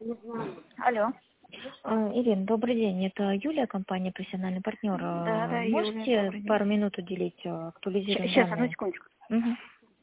Алло. Ирина, добрый день. Это Юлия, компания «Профессиональный партнер». Да, Юлия, Можете добрый день. пару минут уделить, актуализируем Сейчас, одну данные? секундочку. Мгм.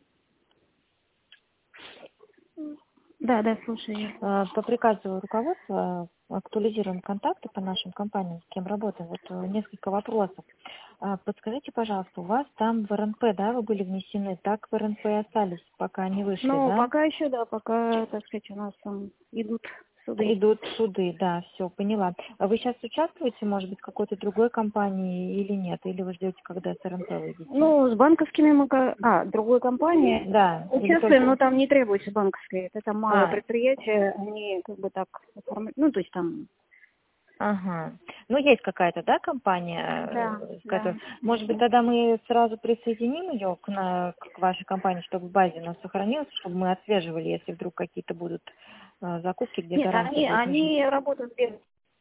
Да, слушаю. По приказу руководства актуализируем контакты по нашим компаниям, с кем работаем. Вот несколько вопросов. Подскажите, пожалуйста, у вас там в РНП, да, вы были внесены, так в РНП и остались, пока не вышли, Ну, да? пока еще, да, пока, так сказать, у нас там идут суды. Идут суды, да, все, поняла. А вы сейчас участвуете, может быть, в какой-то другой компании или нет? Или вы ждете, когда с РНП выйдете? Ну, с банковскими мы... другой компании Да, или участвуем, только... но там не требуется банковское. Это там малое А, предприятие, они как бы так оформляют. Ну, то есть там... ага. Ну, есть какая-то, да, компания, Да, с которой... Может быть, мгм. тогда мы сразу присоединим ее к вашей компании, чтобы в базе у нас сохранилось, чтобы мы отслеживали, если вдруг какие-то будут закупки, где Нет, гарантия будет нужна. они работают без...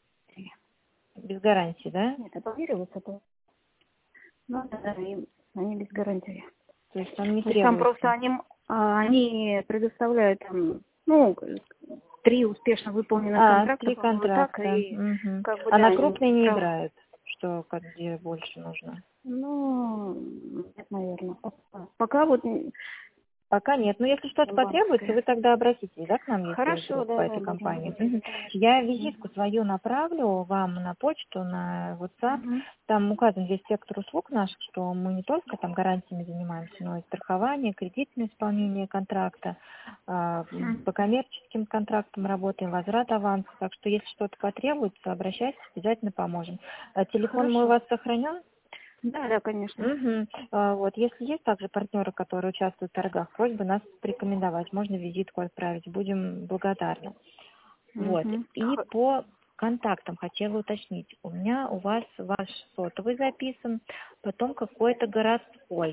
Без гарантии, да? Нет, это вируется, то... Ну, да, они без гарантии. То есть там не То есть там просто требуется. они предоставляют там, ну, 3 успешно выполненных контракта, 3 по-моему, так, контракта. и Мгм. как бы, А да, на они крупные не прав... играют, что где больше нужно? Ну, нет, наверное. Пока вот Пока нет. Но если что-то потребуется, банковская. вы тогда обратитесь, да, к нам, если Хорошо, вдруг по да, этой будем компании. обращаться, Мгм. конечно. Я визитку Мгм. свою направлю вам на почту, на WhatsApp. Мгм. Там указан весь спектр услуг наших, что мы не только там гарантиями занимаемся, но и страхование, кредитное исполнение контракта, Мгм. по коммерческим контрактам работаем, возврат аванса. Так что если что-то потребуется, обращайтесь, обязательно поможем. Телефон мой у Хорошо. вас сохранен? Да, конечно. Мгм. Вот, если есть также партнеры, которые участвуют в торгах, просьба нас порекомендовать, можно визитку отправить, будем благодарны. Вот, Мгм. и по контактам хотела уточнить. У меня у вас ваш сотовый записан, потом какой-то городской,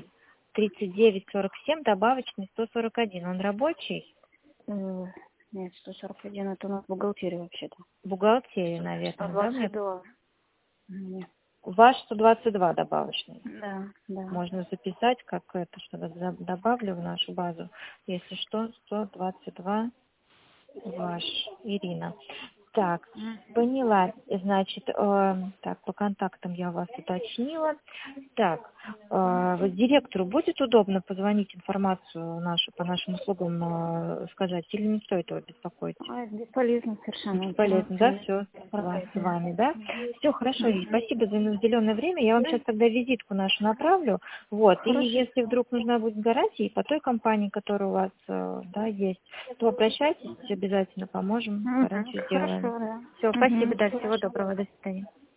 3947, добавочный 141. Он рабочий? Нет, 141 это у нас бухгалтерия вообще-то. Бухгалтерия, наверное, да? 122. Нет. Ваш 122 добавочный. Да. Можно записать, как это, что добавлю в нашу базу. Если что, 122 ваш, Ирина. Так, Мгм. поняла. Значит, так, по контактам я вас уточнила. Так, вот директору будет удобно позвонить, информацию нашу по нашим услугам сказать, или не стоит его беспокоить? Это бесполезно совершенно. Бесполезно, да, Информация все с проклятие. вами, да? Все хорошо, и Мгм. спасибо за уделенное время. Я вам сейчас тогда визитку нашу направлю. Вот, и Хорошо. если вдруг нужна будет гарантия по той компании, которая у вас, да, есть, то обращайтесь, обязательно поможем, гарантию сделаем. Хорошо, да. Все, спасибо, да, всего Хорошо. доброго, до свидания.